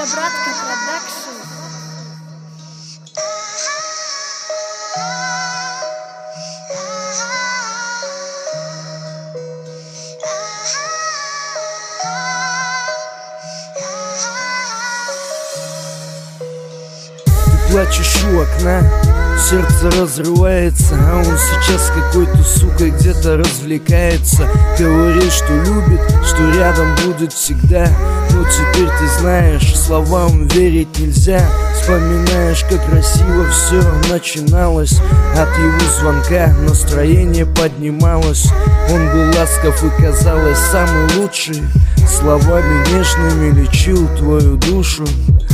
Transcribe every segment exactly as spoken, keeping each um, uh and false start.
Автобратка продакшн. Плачешь у окна, сердце разрывается, а он сейчас с какой-то сукой где-то развлекается. Говорит, что любит, что рядом будет всегда, но теперь ты знаешь, словам верить нельзя. Вспоминаешь, как красиво все начиналось, от его звонка настроение поднималось. Он был ласков и, казалось, самый лучший, словами нежными лечил твою душу.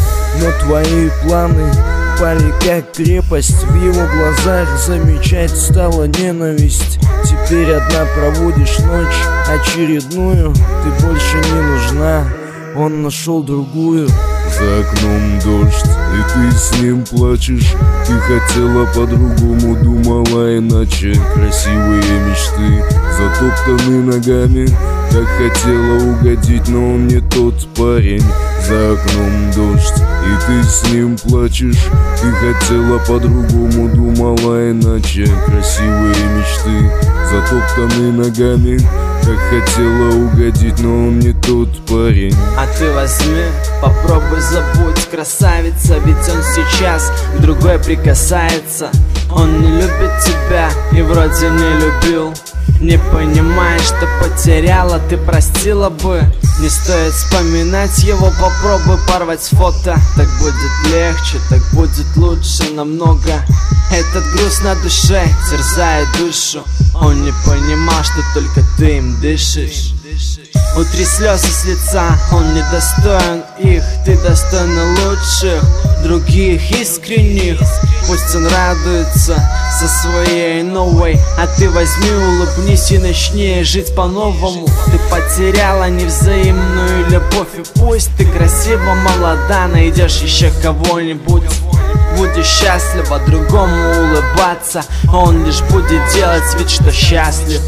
Но твои планы пали как крепость, в его глазах замечать стала ненависть. Теперь одна проводишь ночь очередную, ты больше не нужна, он нашел другую. За окном дождь, и ты с ним плачешь. Ты хотела по-другому, думала иначе. Красивые мечты затоптаны ногами. Так хотела угодить, но он не тот парень. За окном дождь, и ты с ним плачешь. Ты хотела по-другому, думала иначе. Красивые мечты затоптаны ногами. Так хотела угодить, но он не тот парень. А ты возьми, попробуй забудь, красавица, ведь он сейчас к другой прикасается. Он не любит тебя и вроде не любил. Не понимаешь, что потеряла, ты простила бы. Не стоит вспоминать его, попробуй порвать фото. Так будет легче, так будет лучше намного. Этот груз на душе терзает душу. Он не понимал, что только ты им дышишь. Утри слезы с лица, он не достоин их. Ты достойна лучших, других искренних. Пусть он радуется со своей новой, а ты возьми, улыбнись и начни жить по-новому. Ты потеряла невзаимную любовь, и пусть ты красива, молода, найдешь еще кого-нибудь. Будешь счастлива, другому улыбаться, он лишь будет делать вид, что счастлив.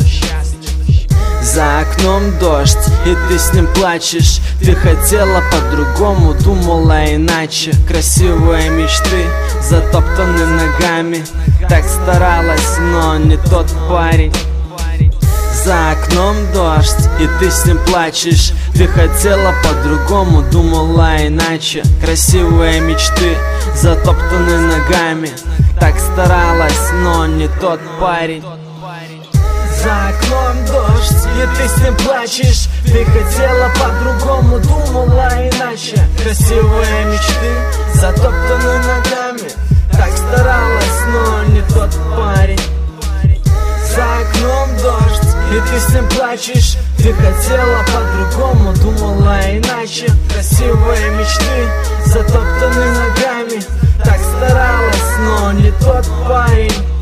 За окном дождь, и ты с ним плачешь. Ты хотела по-другому, думала иначе. Красивые мечты затоптаны ногами. Так старалась, но не тот парень. За окном дождь, и ты с ним плачешь. Ты хотела по-другому, думала иначе. Красивые мечты затоптаны ногами. Так старалась, но не тот парень. За окном дождь, и ты с ним плачешь. Ты хотела по-другому, думала иначе. Красивые мечты затоптаны ногами. Так старалась, но не тот парень. За окном дождь, и ты с ним плачешь. Ты хотела по-другому, думала иначе. Красивые мечты затоптаны ногами. Так старалась, но не тот парень.